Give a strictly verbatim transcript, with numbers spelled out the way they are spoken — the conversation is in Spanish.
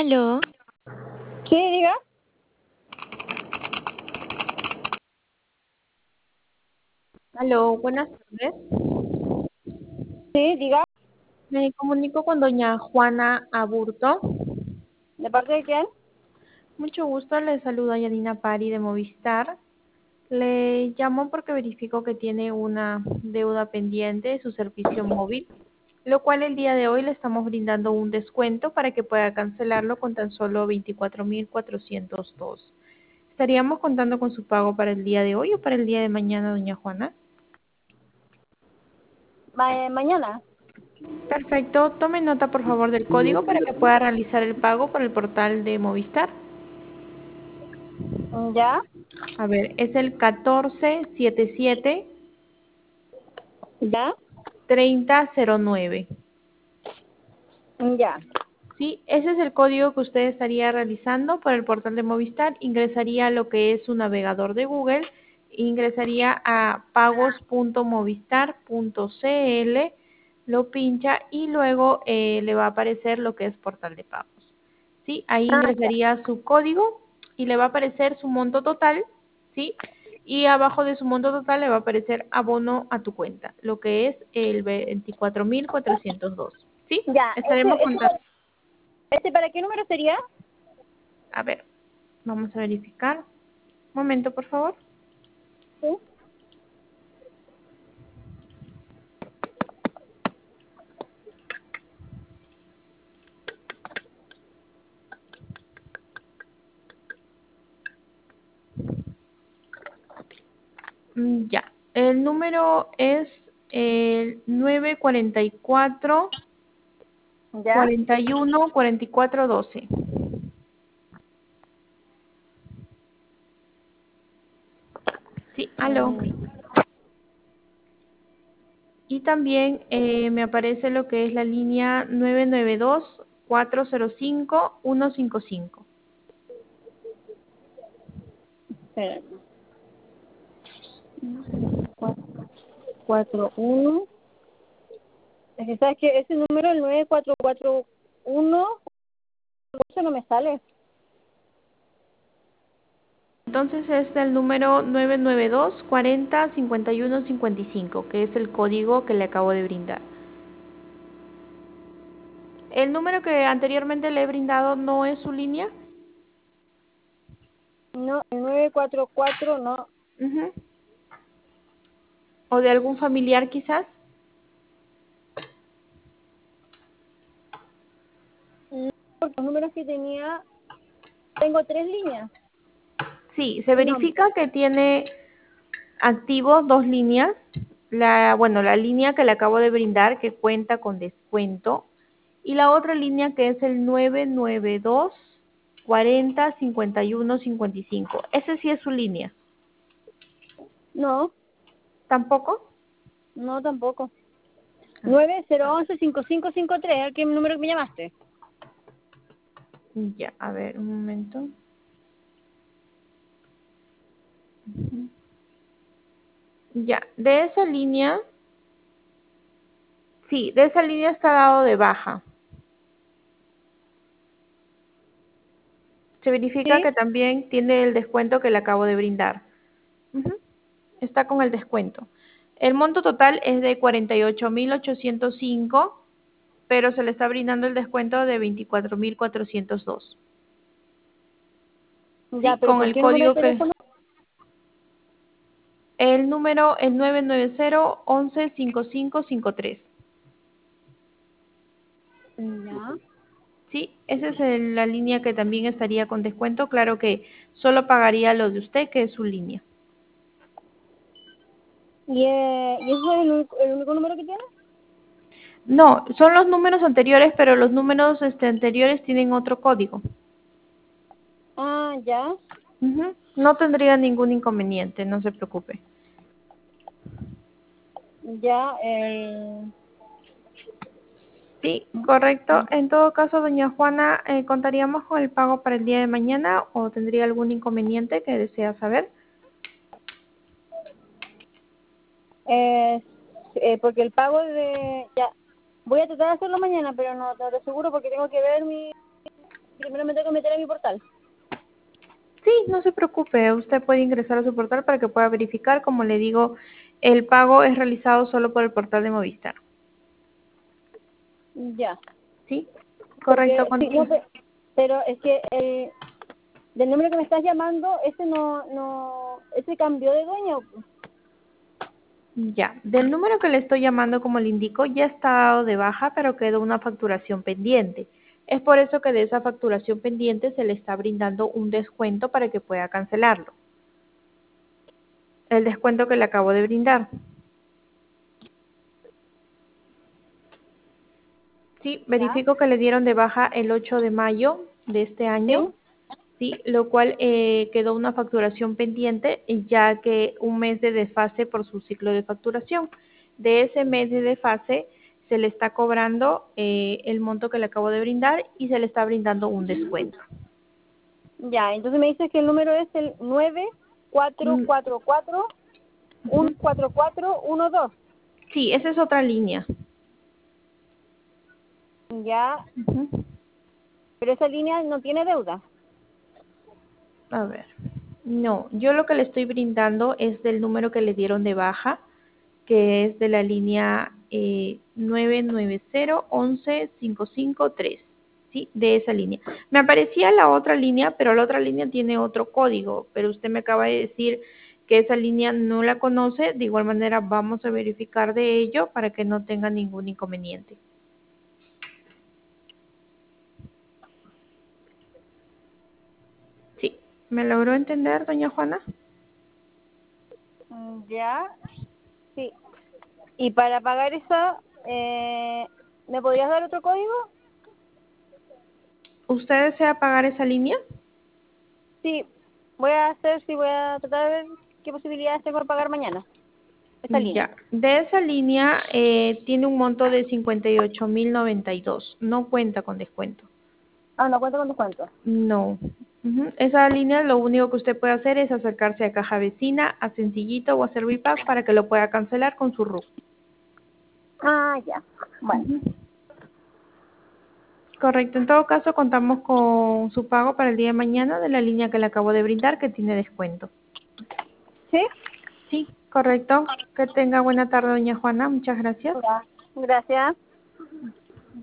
Aló. Sí, diga. Aló, buenas tardes. Sí, diga. Me comunico con doña Juana Aburto. ¿De parte de quién? Mucho gusto, le saluda Yanina Pari de Movistar. Le llamo porque verifico que tiene una deuda pendiente de su servicio móvil, lo cual el día de hoy le estamos brindando un descuento para que pueda cancelarlo con tan solo veinticuatro mil cuatrocientos dos. ¿Estaríamos contando con su pago para el día de hoy o para el día de mañana, doña Juana? Ma- mañana. Perfecto. Tome nota, por favor, del código para que pueda realizar el pago por el portal de Movistar. Mm, ¿Ya? A ver, es el catorce setenta y siete ¿Ya? treinta cero nueve. Mm, Ya. Sí, ese es el código que usted estaría realizando por el portal de Movistar. Ingresaría a lo que es su navegador de Google, ingresaría a pagos punto movistar punto cl, lo pincha y luego eh, le va a aparecer lo que es portal de pagos. ¿Sí? Ahí Ah, ya. ingresaría su código y le va a aparecer su monto total, ¿sí? Y abajo de su monto total le va a aparecer abono a tu cuenta, lo que es el veinticuatro mil cuatrocientos dos, ¿sí? Ya. ¿Este, Estaremos este, contando. este para qué número sería? A ver, vamos a verificar. Un momento, por favor. Sí. Mm, Ya. El número es el nueve cuarenta y cuatro ¿Ya? cuarenta y uno cuarenta y cuatro doce. Sí, aló. Mm, Y también eh, me aparece lo que es la línea nueve nueve dos cuatro cero cinco uno cinco cinco. espera. Cuatro, cuatro, uno. Es que sabes que ese número, el nueve cuatro cuatro uno, eso no me sale. Entonces es el número nueve nueve dos cuarenta cincuenta y uno cincuenta y cinco, que es el código que le acabo de brindar. ¿El número que anteriormente le he brindado no es su línea? No, el nueve cuatro cuatro no. Ujú. ¿O de algún familiar quizás? No, porque los números que tenía, tengo tres líneas. Sí, se El nombre. verifica que tiene activos dos líneas. La, bueno, la línea que le acabo de brindar que cuenta con descuento y la otra línea que es el nueve nueve dos cuarenta cincuenta y uno cincuenta y cinco. Ese sí es su línea. No, ¿Tampoco? no tampoco. Ah, nueve cero once cinco cinco cinco tres, ¿a qué número que me llamaste? ya, a ver, un momento. Ujú. Ya, de esa línea, sí, de esa línea está dado de baja. Se verifica Sí, que también tiene el descuento que le acabo de brindar. Ujú. Está con el descuento. El monto total es de cuarenta y ocho mil ochocientos cinco, pero se le está brindando el descuento de veinticuatro mil cuatrocientos dos. ya, Sí, pero con ¿por el qué número de código que... teléfono? El número es nueve nueve cero once cincuenta y cinco cincuenta y tres. Ya. Sí, esa es el- la línea que también estaría con descuento. Claro que solo pagaría lo de usted, que es su línea. ¿Y, eh, ¿y eso es el único, el único número que tiene? No, son los números anteriores, pero los números este, anteriores tienen otro código. Ah, ya, Ujú. No tendría ningún inconveniente, no se preocupe. ya, el... Sí, correcto. En todo caso, doña Juana, eh, ¿contaríamos con el pago para el día de mañana o tendría algún inconveniente que desea saber? Eh, eh, porque el pago de... Ya, voy a tratar de hacerlo mañana, pero no, no te aseguro porque tengo que ver mi, primero me tengo que meter a mi portal. Sí, no se preocupe, usted puede ingresar a su portal para que pueda verificar. Como le digo, el pago es realizado solo por el portal de Movistar. Ya. ¿Sí? Correcto, Porque, sí, no, contigo. pe- pero es que eh, del número que me estás llamando, ese no, no, ese cambió de dueño. Ya, del número que le estoy llamando, como le indico, ya está dado de baja, pero quedó una facturación pendiente. Es por eso que de esa facturación pendiente se le está brindando un descuento para que pueda cancelarlo. El descuento que le acabo de brindar. Sí, Ya. verifico que le dieron de baja el ocho de mayo de este año, Sí. sí, lo cual eh, quedó una facturación pendiente, ya que un mes de desfase por su ciclo de facturación. De ese mes de desfase se le está cobrando eh, el monto que le acabo de brindar y se le está brindando un descuento. Ya, entonces me dices que el número es el nueve cuatro Mm, cuatro cuatro uno ujú. cuatro cuatro uno dos. Sí, esa es otra línea. Ya, Ujú. pero esa línea no tiene deuda. A ver, no, yo lo que le estoy brindando es del número que le dieron de baja, que es de la línea eh, nueve nueve cero once cinco cinco tres, ¿sí? De esa línea. Me aparecía la otra línea, pero la otra línea tiene otro código, pero usted me acaba de decir que esa línea no la conoce. De igual manera vamos a verificar de ello para que no tenga ningún inconveniente. ¿Sí? ¿Me logró entender, doña Juana? Mm, ya, sí. Y para pagar esa, eh, ¿me podrías dar otro código? ¿Usted desea pagar esa línea? Sí, voy a hacer, sí, voy a tratar de ver qué posibilidades tengo de pagar mañana esa línea. Ya, de esa línea eh, tiene un monto de cincuenta y ocho mil noventa y dos. No cuenta con descuento. Ah, no cuento con descuento. No. Ujú. Esa línea lo único que usted puede hacer es acercarse a Caja Vecina, a Sencillito o a Servipack para que lo pueda cancelar con su R U C. Ah, ya. Bueno. Ujú. Correcto. En todo caso, contamos con su pago para el día de mañana de la línea que le acabo de brindar, que tiene descuento. ¿Sí? Sí, correcto. Que tenga buena tarde, doña Juana. Muchas gracias. Ya. Gracias.